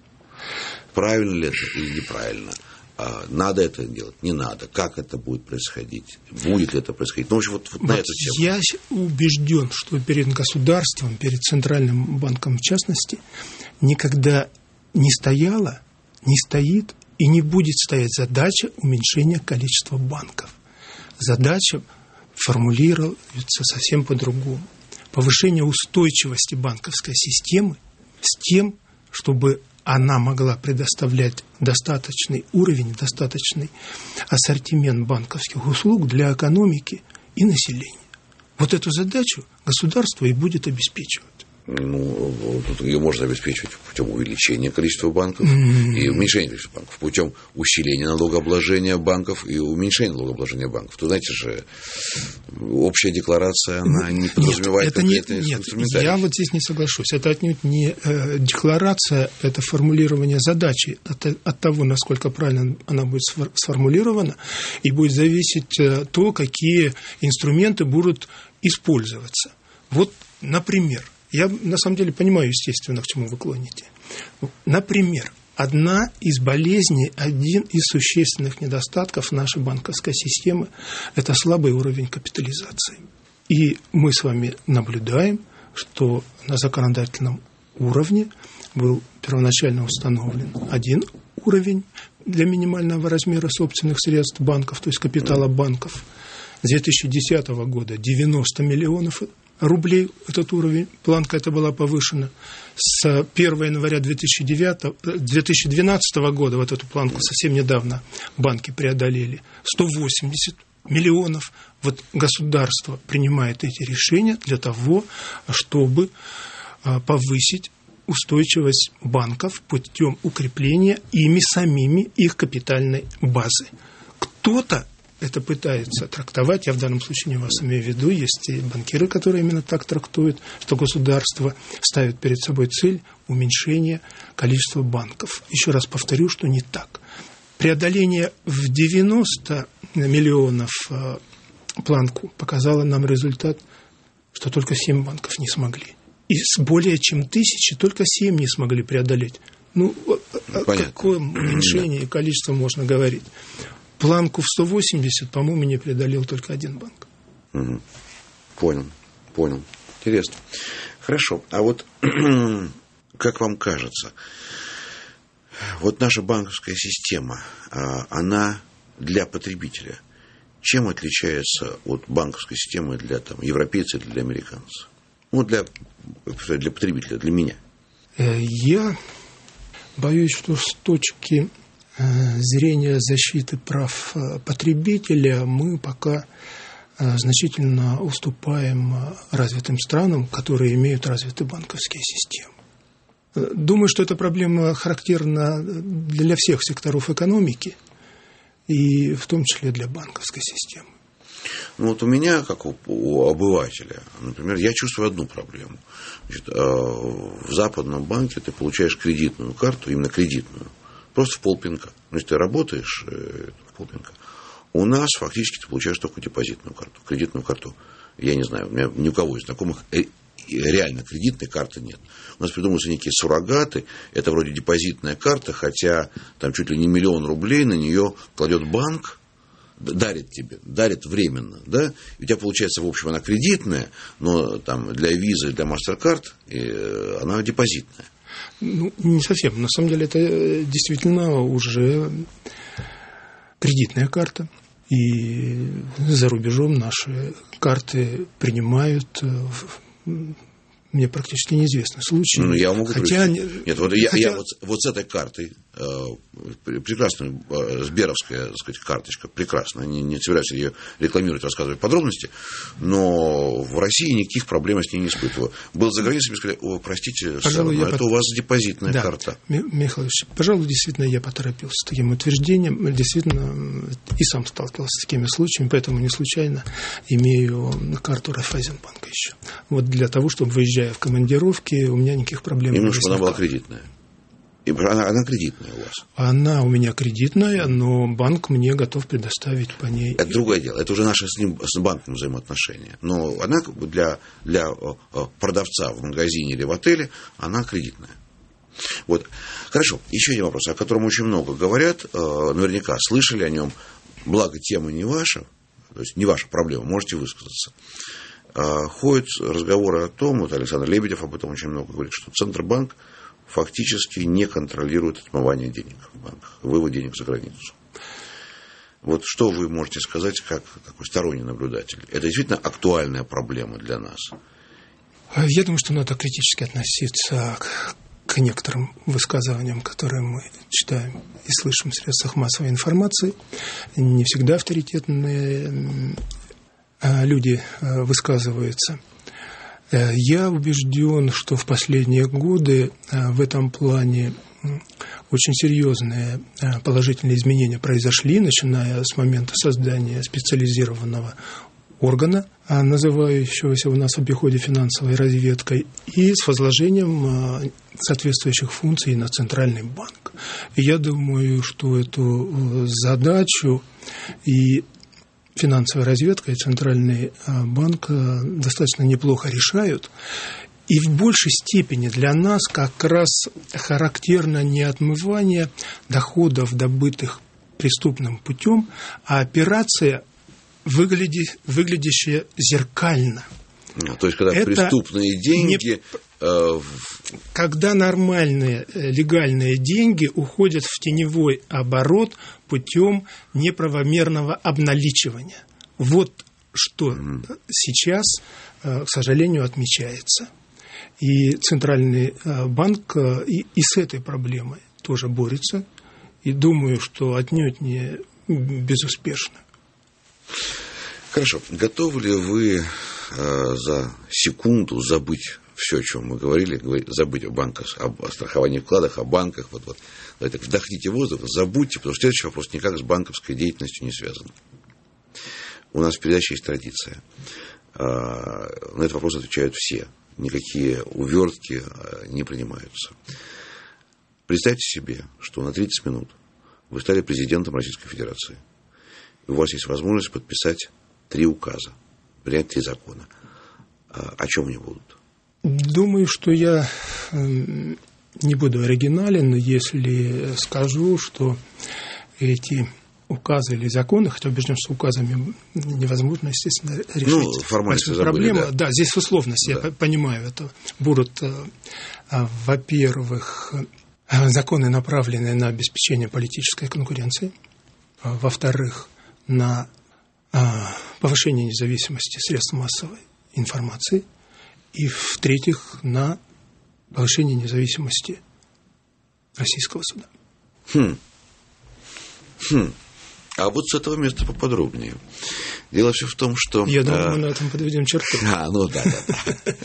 Speaker 1: Правильно ли это или неправильно? А, надо это делать, не надо? Как это будет происходить? Будет ли это происходить? Ну, в общем, вот, вот, вот на эту тему.
Speaker 2: Я убежден, что перед государством, перед Центральным банком в частности, никогда не стояла, не стоит и не будет стоять задача уменьшения количества банков. Задача формулируется совсем по-другому. Повышение устойчивости банковской системы с тем, чтобы она могла предоставлять достаточный уровень, достаточный ассортимент банковских услуг для экономики и населения. Вот эту задачу государство и будет обеспечивать.
Speaker 1: Ну, ее можно обеспечивать путем увеличения количества банков mm-hmm. и уменьшения количества банков, путем усиления налогообложения банков и уменьшения налогообложения банков. То, знаете же, общая декларация, она не подразумевает конкретные инструментарии.
Speaker 2: Я вот здесь не соглашусь. Это отнюдь не э, декларация, это формулирование задачи. От, от того, насколько правильно она будет сформулирована, и будет зависеть э, то, какие инструменты будут использоваться. Вот, например, я, на самом деле, понимаю, естественно, к чему вы клоните. Например, одна из болезней, один из существенных недостатков нашей банковской системы – это слабый уровень капитализации. И мы с вами наблюдаем, что на законодательном уровне был первоначально установлен один уровень для минимального размера собственных средств банков, то есть капитала банков. С две тысячи десятого года девяносто миллионов рублей этот уровень, планка эта была повышена. С первого января две тысячи двенадцатого года, вот эту планку совсем недавно банки преодолели, сто восемьдесят миллионов. Вот государство принимает эти решения для того, чтобы повысить устойчивость банков путем укрепления ими самими их капитальной базы. Кто-то это пытается трактовать, я в данном случае не вас имею в виду, есть и банкиры, которые именно так трактуют, что государство ставит перед собой цель уменьшения количества банков. Еще раз повторю, что не так. Преодоление в девяносто миллионов планку показало нам результат, что только семь банков не смогли. И с более чем тысячи только семь не смогли преодолеть. Ну, о каком уменьшении и количестве можно говорить? Планку в сто восемьдесят, по-моему, не преодолел только один банк.
Speaker 1: Угу. Понял, понял. Интересно. Хорошо. А вот как вам кажется, вот наша банковская система, она для потребителя чем отличается от банковской системы для там, европейца или для американца? Ну, для, для потребителя, для меня.
Speaker 2: Я боюсь, что с точки зрения защиты прав потребителя мы пока значительно уступаем развитым странам, которые имеют развитые банковские системы. Думаю, что эта проблема характерна для всех секторов экономики, и в том числе для банковской системы.
Speaker 1: Ну вот у меня, как у, у обывателя, например, я чувствую одну проблему. Значит, в западном банке ты получаешь кредитную карту, именно кредитную, просто в полпинка. Значит, ты работаешь в полпинка. У нас фактически ты получаешь только депозитную карту. Кредитную карту, я не знаю, у меня ни у кого из знакомых реально кредитной карты нет. У нас придумываются некие суррогаты. Это вроде депозитная карта, хотя там чуть ли не миллион рублей на нее кладет банк, дарит тебе, дарит временно, да, и у тебя получается, в общем, она кредитная, но там для Visa, для MasterCard она депозитная.
Speaker 2: Ну, не совсем. На самом деле это действительно уже кредитная карта. И за рубежом наши карты принимают мне практически неизвестны случаи.
Speaker 1: Ну, я могу
Speaker 2: хотя,
Speaker 1: Нет, вот, я,
Speaker 2: хотя...
Speaker 1: я вот, вот с этой картой, э, прекрасная э, сберовская, так сказать, карточка, прекрасная, не, не собираюсь ее рекламировать, рассказывать подробности, но в России никаких проблем с ней не испытываю. Был за границей, мне сказали: о, простите, пожалуй, сэр, но это под... у вас депозитная да. карта.
Speaker 2: Михаил Ильич, пожалуй, действительно, я поторопился с таким утверждением, действительно, и сам сталкивался с такими случаями, поэтому не случайно имею карту Райффайзенбанка еще. Вот для того, чтобы, выезжая в командировки, у меня никаких проблем
Speaker 1: Именно,
Speaker 2: не
Speaker 1: чтобы она была кредитная. И она, она кредитная у вас?
Speaker 2: Она у меня кредитная, но банк мне готов предоставить по ней...
Speaker 1: Это другое дело. Это уже наши с ним, с банком взаимоотношения. Но она для, для продавца в магазине или в отеле, она кредитная. Вот. Хорошо. Еще один вопрос, о котором очень много говорят. Наверняка слышали о нем. Благо, тема не ваша. То есть не ваша проблема. Можете высказаться. Ходят разговоры о том, вот Александр Лебедев об этом очень много говорит, что Центробанк фактически не контролирует отмывание денег в банках, вывод денег за границу. Вот что вы можете сказать как такой сторонний наблюдатель? Это действительно актуальная проблема для нас?
Speaker 2: Я думаю, что надо критически относиться к, к некоторым высказываниям, которые мы читаем и слышим в средствах массовой информации. Не всегда авторитетные люди высказываются. Я убежден, что в последние годы в этом плане очень серьезные положительные изменения произошли, начиная с момента создания специализированного органа, называющегося у нас в обиходе финансовой разведкой, и с возложением соответствующих функций на Центральный банк. И я думаю, что эту задачу и финансовая разведка и Центральный банк достаточно неплохо решают. И в большей степени для нас как раз характерно не отмывание доходов, добытых преступным путем, а операция, выгляди, выглядящая зеркально.
Speaker 1: То есть, когда это преступные деньги...
Speaker 2: Не... Когда нормальные легальные деньги уходят в теневой оборот путем неправомерного обналичивания. Вот что mm. сейчас, к сожалению, отмечается. И Центральный банк и, и с этой проблемой тоже борется. И думаю, что отнюдь не безуспешно.
Speaker 1: Хорошо. Готовы ли вы э, за секунду забыть все, о чем мы говорили, забыть о банках, о страховании вкладах, о банках, вот, вот, давайте, вдохните воздух, забудьте, потому что следующий вопрос никак с банковской деятельностью не связан. У нас в передаче есть традиция. На этот вопрос отвечают все. Никакие увертки не принимаются. Представьте себе, что на тридцать минут вы стали президентом Российской Федерации. И у вас есть возможность подписать три указа, принять три закона. О чем они будут?
Speaker 2: Думаю, что я не буду оригинален, если скажу, что эти указы или законы, хотя убежден, что указами невозможно, естественно, решить
Speaker 1: ну, формально
Speaker 2: проблему.
Speaker 1: Да.
Speaker 2: да, здесь условность, да. Я понимаю это. Будут, во-первых, законы, направленные на обеспечение политической конкуренции, во-вторых, на повышение независимости средств массовой информации, и, в-третьих, на повышение независимости российского суда.
Speaker 1: Хм. Хм. А вот с этого места поподробнее. Дело все в том, что...
Speaker 2: Я думаю, а... мы на этом подведем черту.
Speaker 1: А, ну да, да,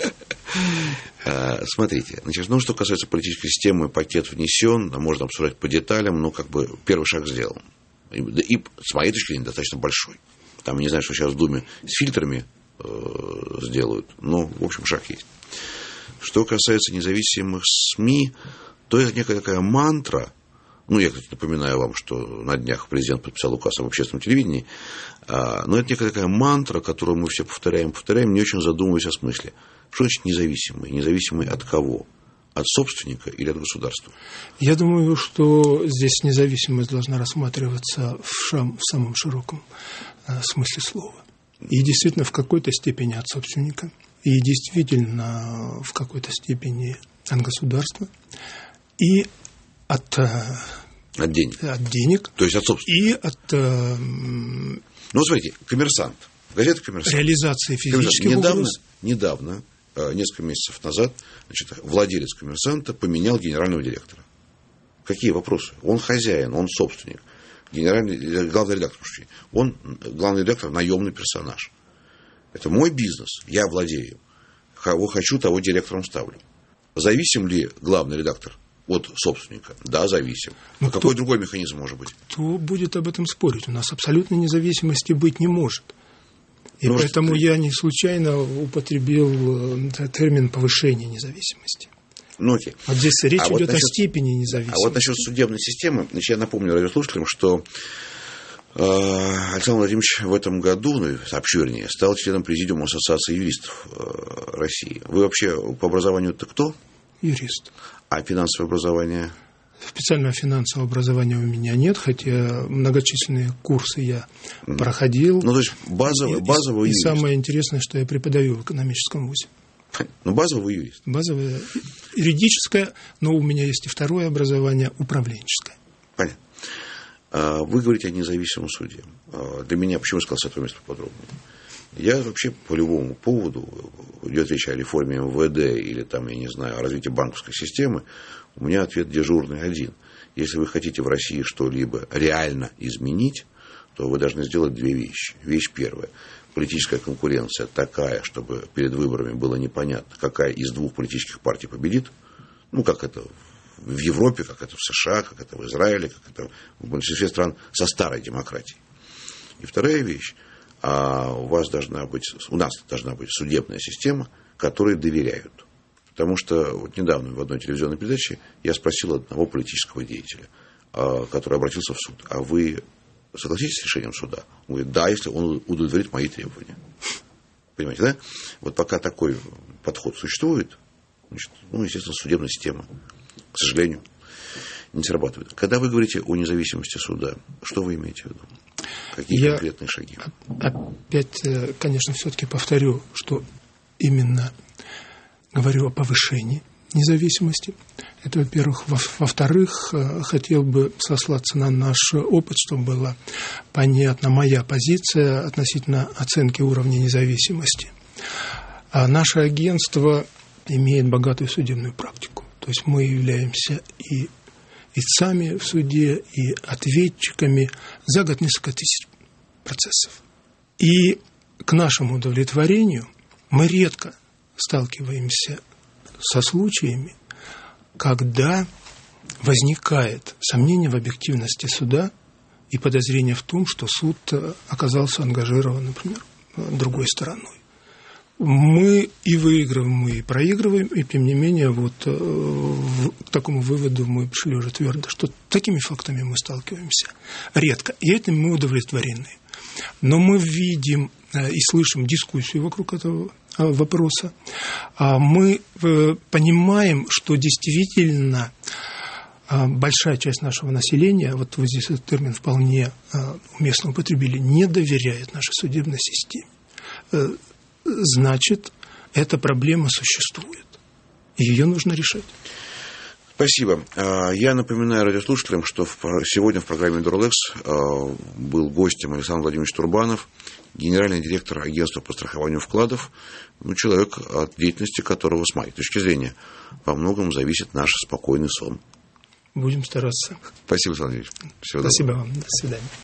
Speaker 1: да. Смотрите, значит, ну, что касается политической системы, пакет внесен, можно обсуждать по деталям, но как бы первый шаг сделан. И, с моей точки зрения, достаточно большой. Там, я не знаю, что сейчас в Думе с фильтрами сделают. Но, в общем, шаг есть. Что касается независимых СМИ, то это некая такая мантра. Ну, я, кстати, напоминаю вам, что на днях президент подписал указ об общественном телевидении. Но это некая такая мантра, которую мы все повторяем, повторяем, не очень задумываясь о смысле. Что значит независимый? Независимый от кого? От собственника или от государства?
Speaker 2: Я думаю, что здесь независимость должна рассматриваться в, шам, в самом широком смысле слова. И действительно в какой-то степени от собственника, и действительно в какой-то степени от государства, и от,
Speaker 1: от, денег.
Speaker 2: от денег,
Speaker 1: то есть от собственника.
Speaker 2: И от...
Speaker 1: Ну, смотрите, «Коммерсант», газета «Коммерсант».
Speaker 2: Реализации физических
Speaker 1: недавно,
Speaker 2: угроз.
Speaker 1: Недавно несколько месяцев назад, значит, владелец «Коммерсанта» поменял генерального директора. Какие вопросы? Он хозяин, он собственник. Генеральный, главный редактор, он главный редактор, наемный персонаж. Это мой бизнес, я владею. Кого хочу, того директором ставлю. Зависим ли главный редактор от собственника? Да, зависим. Но а кто, какой другой механизм может быть?
Speaker 2: Кто будет об этом спорить? У нас абсолютной независимости быть не может. И ну, поэтому я не случайно употребил термин повышения независимости.
Speaker 1: Ну, окей.
Speaker 2: Вот здесь речь а идет вот насчет, о степени независимости.
Speaker 1: А вот насчет судебной системы, значит, я напомню радиослушателям, что э, Александр Владимирович в этом году, ну, сообщу вернее, стал членом президиума Ассоциации юристов э, России. Вы вообще по образованию-то кто?
Speaker 2: Юрист.
Speaker 1: А финансовое образование?
Speaker 2: Специального финансового образования у меня нет, хотя многочисленные курсы я mm. проходил.
Speaker 1: Ну, то есть базовый, базовый
Speaker 2: и,
Speaker 1: юрист.
Speaker 2: И самое интересное, что я преподаю в экономическом вузе.
Speaker 1: Ну, базовый юрист.
Speaker 2: Базовое юридическое, но у меня есть и второе образование, управленческое.
Speaker 1: Понятно. Вы говорите о независимом суде. Для меня, почему я сказал с этого места подробнее? Я вообще по любому поводу, идет речь о реформе эм вэ дэ или там, я не знаю, о развитии банковской системы, у меня ответ дежурный один. Если вы хотите в России что-либо реально изменить, то вы должны сделать две вещи. Вещь первая. Политическая конкуренция такая, чтобы перед выборами было непонятно, какая из двух политических партий победит. Ну, как это в Европе, как это в США, как это в Израиле, как это в большинстве стран со старой демократией. И вторая вещь. А у вас должна быть, у нас должна быть судебная система, которой доверяют. Потому что вот недавно в одной телевизионной передаче я спросил одного политического деятеля, который обратился в суд: а вы согласитесь с решением суда? Он говорит: да, если он удовлетворит мои требования. Понимаете, да? Вот пока такой подход существует, значит, ну, естественно, судебная система, к сожалению, не срабатывает. Когда вы говорите о независимости суда, что вы имеете в виду? Какие Я конкретные шаги?
Speaker 2: Опять, конечно, все-таки повторю, что именно говорю о повышении независимости. Это, во-первых. Во-вторых, хотел бы сослаться на наш опыт, чтобы была понятна моя позиция относительно оценки уровня независимости. А наше агентство имеет богатую судебную практику. То есть мы являемся и истцами в суде, и ответчиками за год несколько тысяч процессов. И к нашему удовлетворению мы редко сталкиваемся со случаями, когда возникает сомнение в объективности суда и подозрение в том, что суд оказался ангажирован, например, другой стороной. Мы и выигрываем, мы и проигрываем, и тем не менее вот в, к такому выводу мы пришли уже твердо, что такими фактами мы сталкиваемся редко, и этим мы удовлетворены. Но мы видим и слышим дискуссию вокруг этого вопроса. Мы понимаем, что действительно большая часть нашего населения, вот вы здесь этот термин вполне уместно употребили, не доверяет нашей судебной системе. Значит, эта проблема существует. И ее нужно решать.
Speaker 1: Спасибо. Я напоминаю радиослушателям, что сегодня в программе «Дурлекс» был гостем Александр Владимирович Турбанов, генеральный директор агентства по страхованию вкладов, ну, человек, от деятельности которого, с моей точки зрения, во многом зависит наш спокойный сон.
Speaker 2: Будем стараться.
Speaker 1: Спасибо, Александр Владимирович.
Speaker 2: Всего Спасибо доброго. Вам. До свидания.